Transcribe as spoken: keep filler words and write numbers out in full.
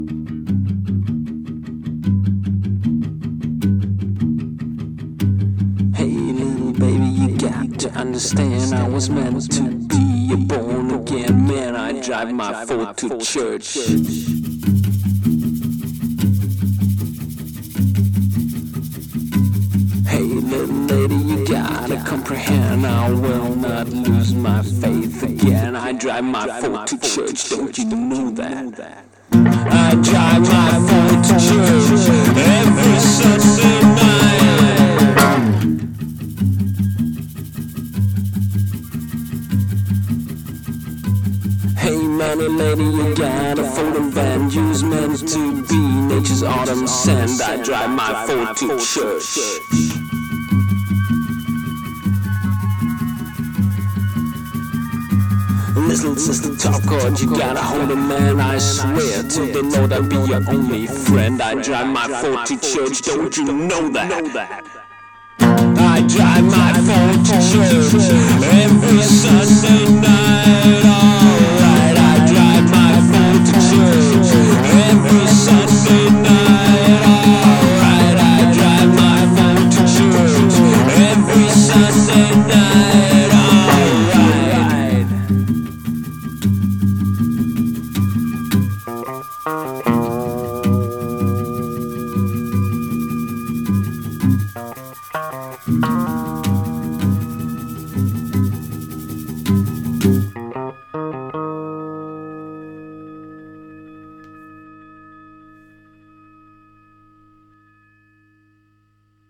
Hey little baby, you got to understand I was meant to be a born again man. I drive my Ford to church. Hey little lady, you gotta comprehend I will not lose my faith again. I drive my Ford to church, don't you know that? I drive my Ford to church every Sunday night. Hey money lady, you got a folding van, you's meant to be nature's autumn sand. I drive my Ford to church. Little sister talk hard, you gotta hold a man, I swear, till they know that be your only friend. I drive my Ford to church, don't you know that? I drive my Ford to church every Sunday night.